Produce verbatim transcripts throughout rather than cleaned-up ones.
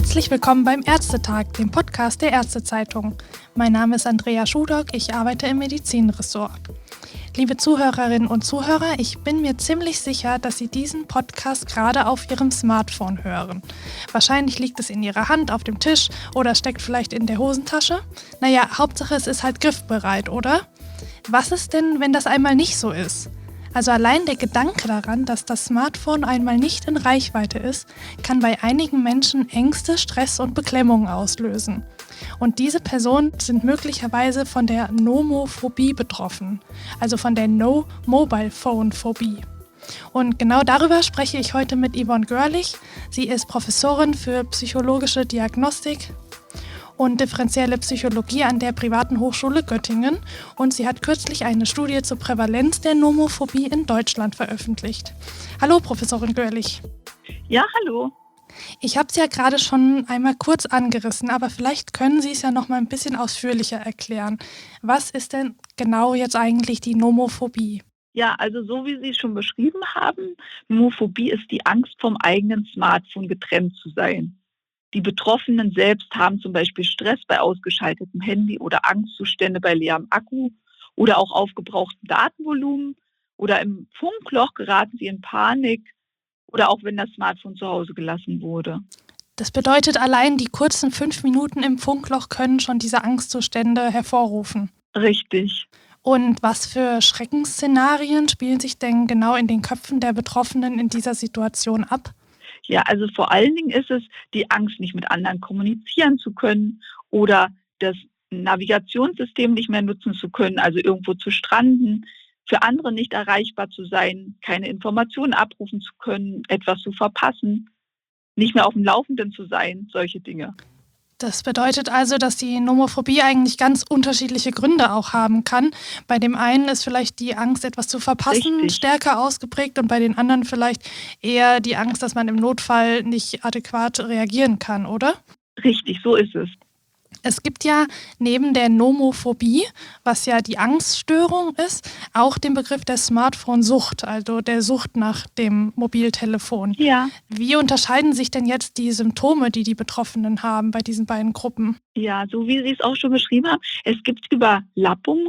Herzlich willkommen beim Ärztetag, dem Podcast der Ärztezeitung. Mein Name ist Andrea Schudock, ich arbeite im Medizinressort. Liebe Zuhörerinnen und Zuhörer, ich bin mir ziemlich sicher, dass Sie diesen Podcast gerade auf Ihrem Smartphone hören. Wahrscheinlich liegt es in Ihrer Hand, auf dem Tisch oder steckt vielleicht in der Hosentasche. Naja, Hauptsache es ist halt griffbereit, oder? Was ist denn, wenn das einmal nicht so ist? Also allein der Gedanke daran, dass das Smartphone einmal nicht in Reichweite ist, kann bei einigen Menschen Ängste, Stress und Beklemmungen auslösen. Und diese Personen sind möglicherweise von der Nomophobie betroffen, also von der No-Mobile-Phone-Phobie. Und genau darüber spreche ich heute mit Yvonne Görlich. Sie ist Professorin für psychologische Diagnostik und differenzielle Psychologie an der Privaten Hochschule Göttingen und sie hat kürzlich eine Studie zur Prävalenz der Nomophobie in Deutschland veröffentlicht. Hallo, Professorin Görlich. Ja, hallo. Ich habe es ja gerade schon einmal kurz angerissen, aber vielleicht können Sie es ja noch mal ein bisschen ausführlicher erklären. Was ist denn genau jetzt eigentlich die Nomophobie? Ja, also so wie Sie es schon beschrieben haben, Nomophobie ist die Angst, vom eigenen Smartphone getrennt zu sein. Die Betroffenen selbst haben zum Beispiel Stress bei ausgeschaltetem Handy oder Angstzustände bei leerem Akku oder auch aufgebrauchtem Datenvolumen oder im Funkloch geraten sie in Panik oder auch wenn das Smartphone zu Hause gelassen wurde. Das bedeutet, allein die kurzen fünf Minuten im Funkloch können schon diese Angstzustände hervorrufen. Richtig. Und was für Schreckensszenarien spielen sich denn genau in den Köpfen der Betroffenen in dieser Situation ab? Ja, also vor allen Dingen ist es die Angst, nicht mit anderen kommunizieren zu können oder das Navigationssystem nicht mehr nutzen zu können, also irgendwo zu stranden, für andere nicht erreichbar zu sein, keine Informationen abrufen zu können, etwas zu verpassen, nicht mehr auf dem Laufenden zu sein, solche Dinge. Das bedeutet also, dass die Nomophobie eigentlich ganz unterschiedliche Gründe auch haben kann. Bei dem einen ist vielleicht die Angst, etwas zu verpassen, Richtig. stärker ausgeprägt und bei den anderen vielleicht eher die Angst, dass man im Notfall nicht adäquat reagieren kann, oder? Richtig, so ist es. Es gibt ja neben der Nomophobie, was ja die Angststörung ist, auch den Begriff der Smartphone-Sucht, also der Sucht nach dem Mobiltelefon. Ja. Wie unterscheiden sich denn jetzt die Symptome, die die Betroffenen haben bei diesen beiden Gruppen? Ja, so wie Sie es auch schon beschrieben haben, es gibt Überlappungen.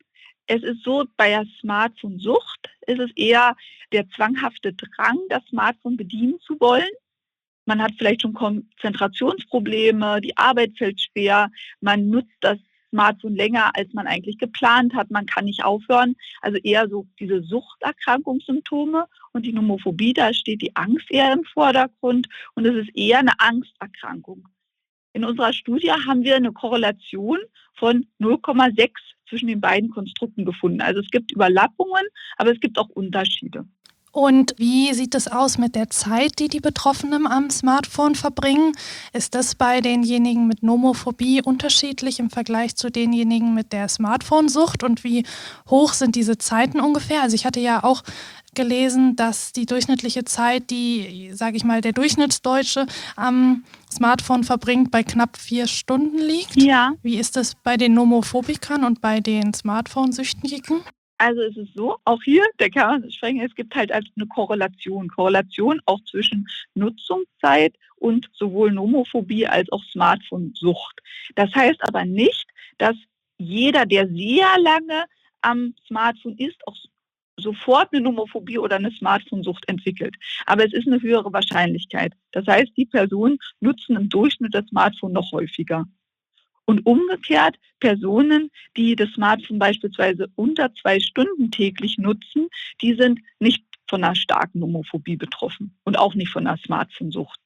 Es ist so, bei der Smartphone-Sucht ist es eher der zwanghafte Drang, das Smartphone bedienen zu wollen. Man hat vielleicht schon Konzentrationsprobleme, die Arbeit fällt schwer, man nutzt das Smartphone länger, als man eigentlich geplant hat, man kann nicht aufhören. Also eher so diese Suchterkrankungssymptome und die Nomophobie, da steht die Angst eher im Vordergrund und es ist eher eine Angsterkrankung. In unserer Studie haben wir eine Korrelation von null Komma sechs zwischen den beiden Konstrukten gefunden. Also es gibt Überlappungen, aber es gibt auch Unterschiede. Und wie sieht es aus mit der Zeit, die die Betroffenen am Smartphone verbringen? Ist das bei denjenigen mit Nomophobie unterschiedlich im Vergleich zu denjenigen mit der Smartphone-Sucht? Und wie hoch sind diese Zeiten ungefähr? Also ich hatte ja auch gelesen, dass die durchschnittliche Zeit, die, sage ich mal, der Durchschnittsdeutsche am Smartphone verbringt, bei knapp vier Stunden liegt. Ja. Wie ist das bei den Nomophobikern und bei den Smartphone-Süchtigen? Also es ist so, auch hier, der kann man sprechen, es gibt halt eine Korrelation. Korrelation auch zwischen Nutzungszeit und sowohl Nomophobie als auch Smartphone-Sucht. Das heißt aber nicht, dass jeder, der sehr lange am Smartphone ist, auch sofort eine Nomophobie oder eine Smartphone-Sucht entwickelt. Aber es ist eine höhere Wahrscheinlichkeit. Das heißt, die Personen nutzen im Durchschnitt das Smartphone noch häufiger. Und umgekehrt, Personen, die das Smartphone beispielsweise unter zwei Stunden täglich nutzen, die sind nicht von einer starken Nomophobie betroffen und auch nicht von einer Smartphone-Sucht.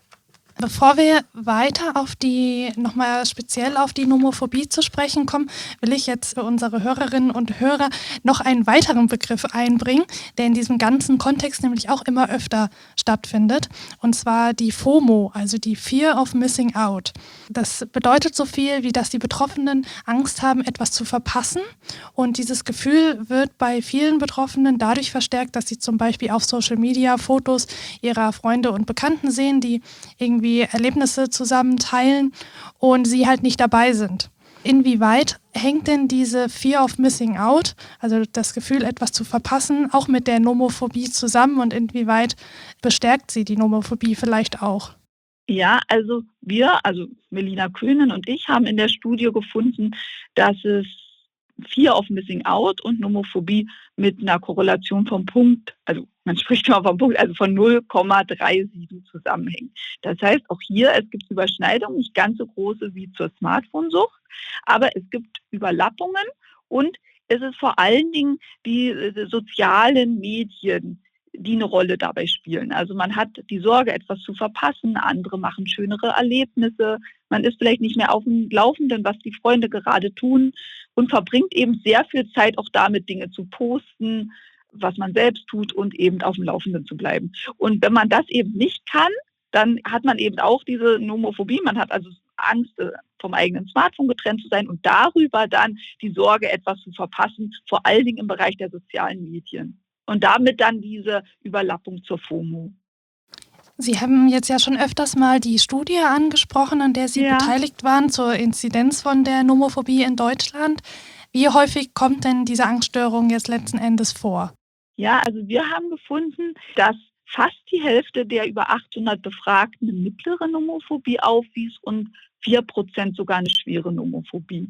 Bevor wir weiter auf die, nochmal speziell auf die Nomophobie zu sprechen kommen, will ich jetzt für unsere Hörerinnen und Hörer noch einen weiteren Begriff einbringen, der in diesem ganzen Kontext nämlich auch immer öfter stattfindet, und zwar die FOMO, also die Fear of Missing Out. Das bedeutet so viel, wie dass die Betroffenen Angst haben, etwas zu verpassen, und dieses Gefühl wird bei vielen Betroffenen dadurch verstärkt, dass sie zum Beispiel auf Social Media Fotos ihrer Freunde und Bekannten sehen, die irgendwie Erlebnisse zusammen teilen und sie halt nicht dabei sind. Inwieweit hängt denn diese Fear of Missing Out, also das Gefühl, etwas zu verpassen, auch mit der Nomophobie zusammen und inwieweit bestärkt sie die Nomophobie vielleicht auch? Ja, also wir, also Melina Köhnen und ich, haben in der Studie gefunden, dass es Fear of Missing Out und Nomophobie mit einer Korrelation vom Punkt, also man spricht immer vom Punkt, also von null Komma siebenunddreißig zusammenhängen. Das heißt, auch hier, es gibt Überschneidungen, nicht ganz so große wie zur Smartphone-Sucht, aber es gibt Überlappungen und es ist vor allen Dingen die äh, sozialen Medien, die eine Rolle dabei spielen. Also man hat die Sorge, etwas zu verpassen, andere machen schönere Erlebnisse, man ist vielleicht nicht mehr auf dem Laufenden, was die Freunde gerade tun und verbringt eben sehr viel Zeit auch damit, Dinge zu posten, was man selbst tut und eben auf dem Laufenden zu bleiben. Und wenn man das eben nicht kann, dann hat man eben auch diese Nomophobie, man hat also Angst, äh, vom eigenen Smartphone getrennt zu sein und darüber dann die Sorge, etwas zu verpassen, vor allen Dingen im Bereich der sozialen Medien. Und damit dann diese Überlappung zur FOMO. Sie haben jetzt ja schon öfters mal die Studie angesprochen, an der Sie Ja. beteiligt waren zur Inzidenz von der Nomophobie in Deutschland. Wie häufig kommt denn diese Angststörung jetzt letzten Endes vor? Ja, also wir haben gefunden, dass fast die Hälfte der über achthundert Befragten eine mittlere Nomophobie aufwies und vier Prozent sogar eine schwere Nomophobie.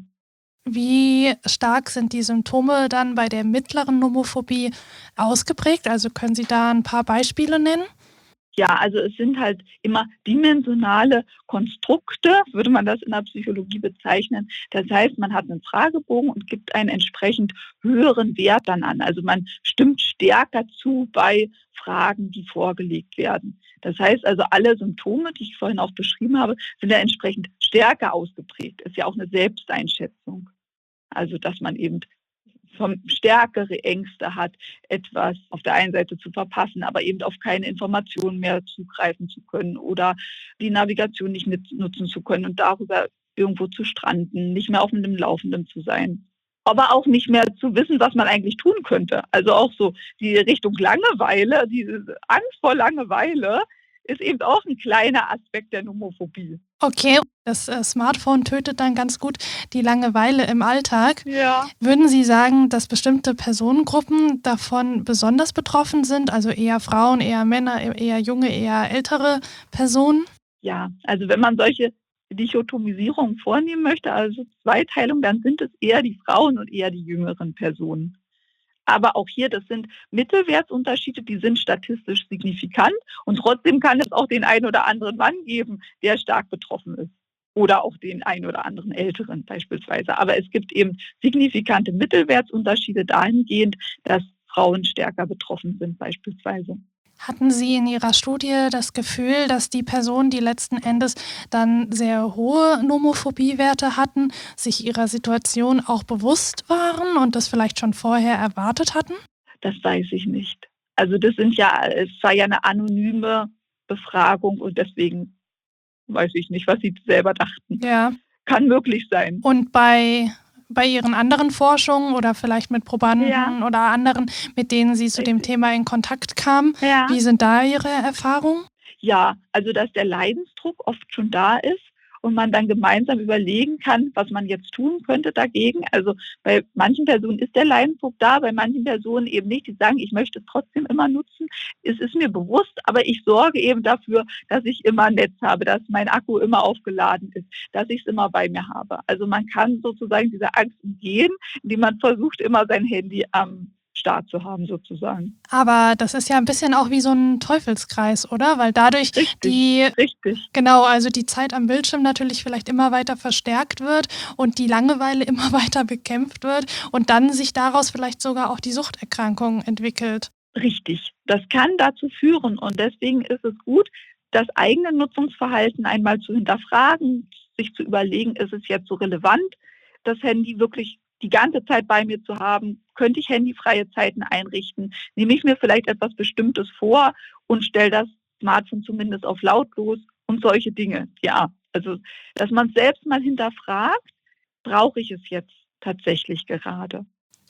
Wie stark sind die Symptome dann bei der mittleren Nomophobie ausgeprägt? Also können Sie da ein paar Beispiele nennen? Ja, also es sind halt immer dimensionale Konstrukte, würde man das in der Psychologie bezeichnen. Das heißt, man hat einen Fragebogen und gibt einen entsprechend höheren Wert dann an. Also man stimmt stärker zu bei Fragen, die vorgelegt werden. Das heißt also, alle Symptome, die ich vorhin auch beschrieben habe, sind ja entsprechend stärker ausgeprägt. Ist ja auch eine Selbsteinschätzung. Also dass man eben vom stärkere Ängste hat, etwas auf der einen Seite zu verpassen, aber eben auf keine Informationen mehr zugreifen zu können oder die Navigation nicht nutzen zu können und darüber irgendwo zu stranden, nicht mehr auf dem Laufenden zu sein. Aber auch nicht mehr zu wissen, was man eigentlich tun könnte. Also auch so die Richtung Langeweile, diese Angst vor Langeweile ist eben auch ein kleiner Aspekt der Nomophobie. Okay, das äh, Smartphone tötet dann ganz gut die Langeweile im Alltag. Ja. Würden Sie sagen, dass bestimmte Personengruppen davon besonders betroffen sind? Also eher Frauen, eher Männer, eher junge, eher ältere Personen? Ja, also wenn man solche Dichotomisierung vornehmen möchte, also Zweiteilung, dann sind es eher die Frauen und eher die jüngeren Personen. Aber auch hier, das sind Mittelwertsunterschiede, die sind statistisch signifikant und trotzdem kann es auch den einen oder anderen Mann geben, der stark betroffen ist. Oder auch den einen oder anderen Älteren beispielsweise. Aber es gibt eben signifikante Mittelwertsunterschiede dahingehend, dass Frauen stärker betroffen sind beispielsweise. Hatten Sie in Ihrer Studie das Gefühl, dass die Personen, die letzten Endes dann sehr hohe Nomophobiewerte hatten, sich ihrer Situation auch bewusst waren und das vielleicht schon vorher erwartet hatten? Das weiß ich nicht. Also das sind ja, es war ja eine anonyme Befragung und deswegen weiß ich nicht, was sie selber dachten. Ja. Kann möglich sein. Und bei, bei Ihren anderen Forschungen oder vielleicht mit Probanden Ja. oder anderen, mit denen Sie zu dem Richtig. Thema in Kontakt kamen, Ja. wie sind da Ihre Erfahrungen? Ja, also dass der Leidensdruck oft schon da ist und man dann gemeinsam überlegen kann, was man jetzt tun könnte dagegen. Also bei manchen Personen ist der Leidensdruck da, bei manchen Personen eben nicht. Die sagen, ich möchte es trotzdem immer nutzen. Es ist mir bewusst, aber ich sorge eben dafür, dass ich immer ein Netz habe, dass mein Akku immer aufgeladen ist, dass ich es immer bei mir habe. Also man kann sozusagen diese Angst umgehen, indem man versucht, immer sein Handy am Start zu haben sozusagen. Aber das ist ja ein bisschen auch wie so ein Teufelskreis, oder? Weil dadurch Richtig, die richtig. genau, also die Zeit am Bildschirm natürlich vielleicht immer weiter verstärkt wird und die Langeweile immer weiter bekämpft wird und dann sich daraus vielleicht sogar auch die Suchterkrankung entwickelt. Richtig. Das kann dazu führen und deswegen ist es gut, das eigene Nutzungsverhalten einmal zu hinterfragen, sich zu überlegen, ist es jetzt so relevant, das Handy wirklich die ganze Zeit bei mir zu haben? Könnte ich handyfreie Zeiten einrichten? Nehme ich mir vielleicht etwas Bestimmtes vor und stelle das Smartphone zumindest auf lautlos und solche Dinge. Ja, also dass man selbst mal hinterfragt, brauche ich es jetzt tatsächlich gerade?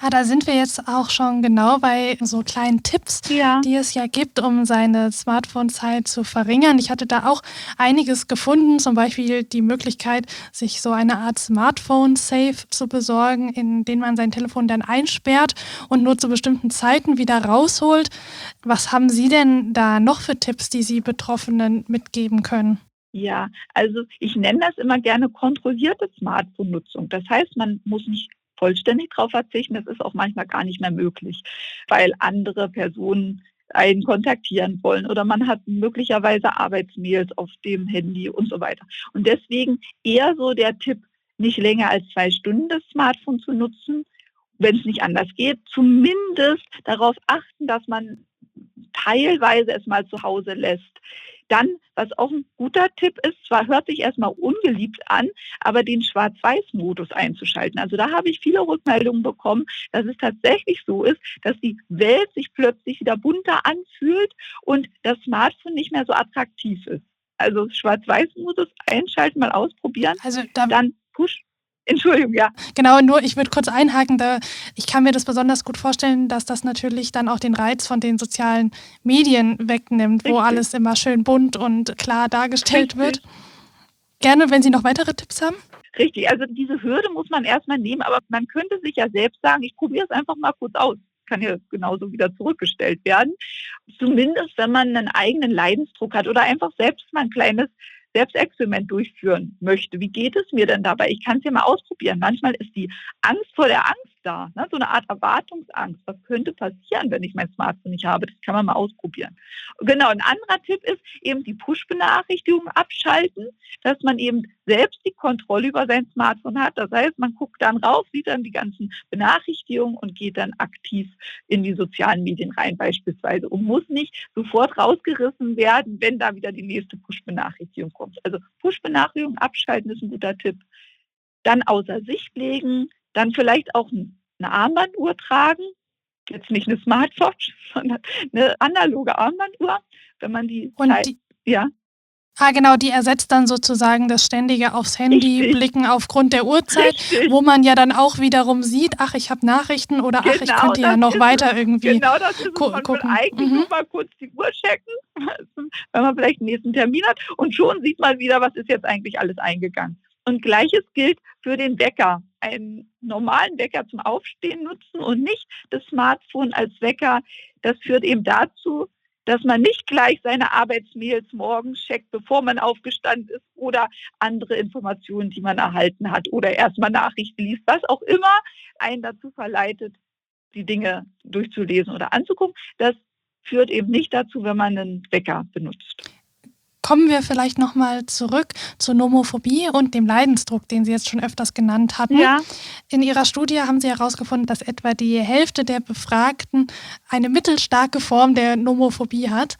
Ah, da sind wir jetzt auch schon genau bei so kleinen Tipps, Ja. die es ja gibt, um seine Smartphone-Zeit zu verringern. Ich hatte da auch einiges gefunden, zum Beispiel die Möglichkeit, sich so eine Art Smartphone-Safe zu besorgen, in den man sein Telefon dann einsperrt und nur zu bestimmten Zeiten wieder rausholt. Was haben Sie denn da noch für Tipps, die Sie Betroffenen mitgeben können? Ja, also ich nenne das immer gerne kontrollierte Smartphone-Nutzung. Das heißt, man muss nicht vollständig darauf verzichten. Das ist auch manchmal gar nicht mehr möglich, weil andere Personen einen kontaktieren wollen oder man hat möglicherweise Arbeitsmails auf dem Handy und so weiter. Und deswegen eher so der Tipp, nicht länger als zwei Stunden das Smartphone zu nutzen, wenn es nicht anders geht. Zumindest darauf achten, dass man teilweise es mal zu Hause lässt. Dann, was auch ein guter Tipp ist, zwar hört sich erstmal ungeliebt an, aber den Schwarz-Weiß-Modus einzuschalten. Also da habe ich viele Rückmeldungen bekommen, dass es tatsächlich so ist, dass die Welt sich plötzlich wieder bunter anfühlt und das Smartphone nicht mehr so attraktiv ist. Also Schwarz-Weiß-Modus einschalten, mal ausprobieren, Also da dann Push. Entschuldigung, ja. Genau, nur ich würde kurz einhaken, da ich kann mir das besonders gut vorstellen, dass das natürlich dann auch den Reiz von den sozialen Medien wegnimmt, wo Richtig. alles immer schön bunt und klar dargestellt Richtig. wird. Gerne, wenn Sie noch weitere Tipps haben. Richtig, also diese Hürde muss man erstmal nehmen, aber man könnte sich ja selbst sagen, ich probiere es einfach mal kurz aus. Kann ja genauso wieder zurückgestellt werden. Zumindest, wenn man einen eigenen Leidensdruck hat oder einfach selbst mal ein kleines Selbstexperiment durchführen möchte. Wie geht es mir denn dabei? Ich kann es ja mal ausprobieren. Manchmal ist die Angst vor der Angst da, ne? So eine Art Erwartungsangst. Was könnte passieren, wenn ich mein Smartphone nicht habe? Das kann man mal ausprobieren. Genau, ein anderer Tipp ist eben die Push-Benachrichtigungen abschalten, dass man eben selbst die Kontrolle über sein Smartphone hat. Das heißt, man guckt dann rauf, sieht dann die ganzen Benachrichtigungen und geht dann aktiv in die sozialen Medien rein beispielsweise und muss nicht sofort rausgerissen werden, wenn da wieder die nächste Push-Benachrichtigung kommt. Also Push-Benachrichtigungen abschalten ist ein guter Tipp. Dann außer Sicht legen, dann vielleicht auch eine Armbanduhr tragen, jetzt nicht eine Smartwatch, sondern eine analoge Armbanduhr, wenn man die Und Zeit, die, ja, ah genau, die ersetzt dann sozusagen das ständige aufs Handy richtig, blicken aufgrund der Uhrzeit, richtig. wo man ja dann auch wiederum sieht, ach, ich habe Nachrichten oder ach, ich Genau könnte ja das noch ist weiter es. irgendwie Genau das ist es. gu Man will gucken. eigentlich Mhm. nur mal kurz die Uhr checken, wenn man vielleicht einen nächsten Termin hat und schon sieht man wieder, was ist jetzt eigentlich alles eingegangen. Und Gleiches gilt für den Wecker. Einen normalen Wecker zum Aufstehen nutzen und nicht das Smartphone als Wecker. Das führt eben dazu, dass man nicht gleich seine Arbeitsmails morgens checkt, bevor man aufgestanden ist oder andere Informationen, die man erhalten hat oder erstmal Nachrichten liest, was auch immer einen dazu verleitet, die Dinge durchzulesen oder anzugucken. Das führt eben nicht dazu, wenn man einen Wecker benutzt. Kommen wir vielleicht nochmal zurück zur Nomophobie und dem Leidensdruck, den Sie jetzt schon öfters genannt hatten. Ja, In Ihrer Studie haben Sie herausgefunden, dass etwa die Hälfte der Befragten eine mittelstarke Form der Nomophobie hat.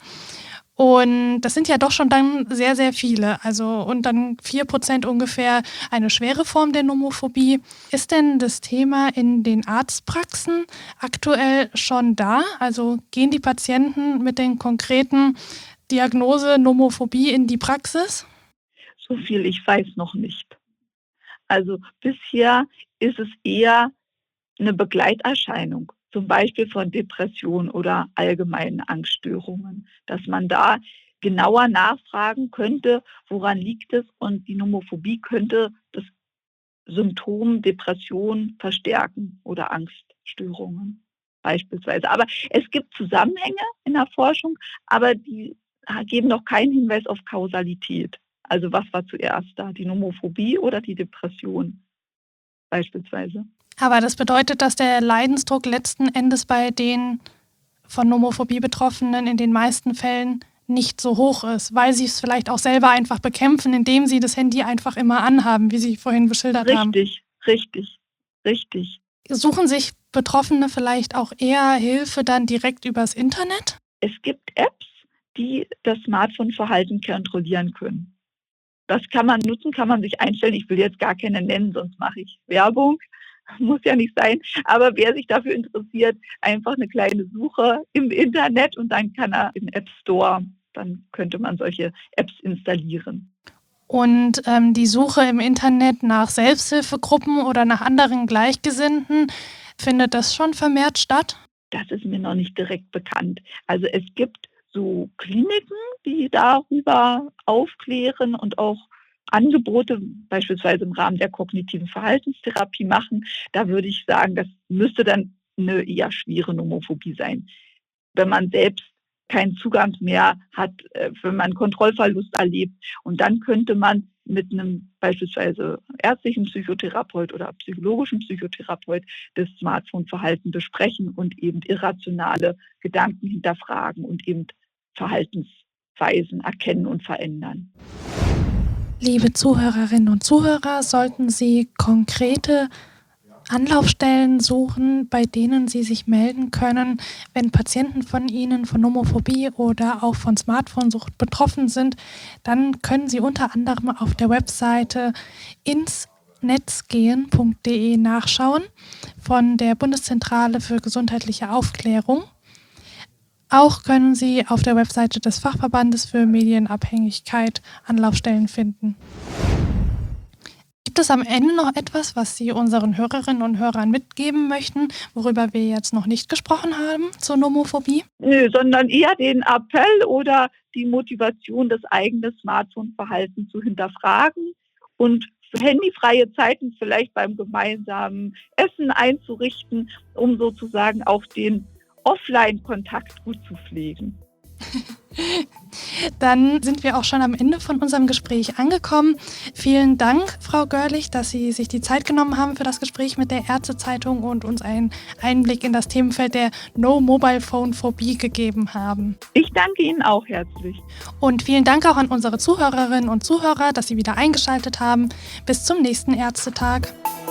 Und das sind ja doch schon dann sehr, sehr viele. Also und dann vier Prozent ungefähr eine schwere Form der Nomophobie. Ist denn das Thema in den Arztpraxen aktuell schon da? Also gehen die Patienten mit den konkreten Diagnose Nomophobie in die Praxis? so viel ich weiß noch nicht. Also bisher ist es eher eine Begleiterscheinung, zum Beispiel von Depressionen oder allgemeinen Angststörungen, dass man da genauer nachfragen könnte, woran liegt es und die Nomophobie könnte das Symptom Depression verstärken oder Angststörungen beispielsweise. Aber es gibt Zusammenhänge in der Forschung, aber die geben noch keinen Hinweis auf Kausalität. Also was war zuerst da, die Nomophobie oder die Depression beispielsweise? Aber das bedeutet, dass der Leidensdruck letzten Endes bei den von Nomophobie Betroffenen in den meisten Fällen nicht so hoch ist, weil sie es vielleicht auch selber einfach bekämpfen, indem sie das Handy einfach immer anhaben, wie Sie vorhin beschildert haben. Richtig, richtig, richtig. Suchen sich Betroffene vielleicht auch eher Hilfe dann direkt übers Internet? Es gibt Apps, die das Smartphone-Verhalten kontrollieren können. Das kann man nutzen, kann man sich einstellen. Ich will jetzt gar keine nennen, sonst mache ich Werbung. Muss ja nicht sein. Aber wer sich dafür interessiert, einfach eine kleine Suche im Internet und dann kann er im App Store, dann könnte man solche Apps installieren. Und ähm, die Suche im Internet nach Selbsthilfegruppen oder nach anderen Gleichgesinnten, Findet das schon vermehrt statt? Das ist mir noch nicht direkt bekannt. Also es gibt so Kliniken, die darüber aufklären und auch Angebote beispielsweise im Rahmen der kognitiven Verhaltenstherapie machen. Da würde ich sagen, das müsste dann eine eher schwere Nomophobie sein. Wenn man selbst keinen Zugang mehr hat, äh, wenn man Kontrollverlust erlebt. Und dann könnte man mit einem beispielsweise ärztlichen Psychotherapeut oder psychologischen Psychotherapeut das Smartphone-Verhalten besprechen und eben irrationale Gedanken hinterfragen und eben Verhaltensweisen erkennen und verändern. Liebe Zuhörerinnen und Zuhörer, sollten Sie konkrete Anlaufstellen suchen, bei denen Sie sich melden können, wenn Patienten von Ihnen von Nomophobie oder auch von Smartphone-Sucht betroffen sind, dann können Sie unter anderem auf der Webseite ins netz gehen punkt de nachschauen von der Bundeszentrale für gesundheitliche Aufklärung. Auch können Sie auf der Webseite des Fachverbandes für Medienabhängigkeit Anlaufstellen finden. Gibt es am Ende noch etwas, was Sie unseren Hörerinnen und Hörern mitgeben möchten, worüber wir jetzt noch nicht gesprochen haben zur Nomophobie? Nö, sondern eher den Appell oder die Motivation, das eigene Smartphone-Verhalten zu hinterfragen und handyfreie Zeiten vielleicht beim gemeinsamen Essen einzurichten, um sozusagen auch den Offline-Kontakt gut zu pflegen. Dann sind wir auch schon am Ende von unserem Gespräch angekommen. Vielen Dank, Frau Görlich, dass Sie sich die Zeit genommen haben für das Gespräch mit der Ärztezeitung und uns einen Einblick in das Themenfeld der No-Mobile-Phone-Phobie gegeben haben. Ich danke Ihnen auch herzlich. Und vielen Dank auch an unsere Zuhörerinnen und Zuhörer, dass Sie wieder eingeschaltet haben. Bis zum nächsten Ärztetag.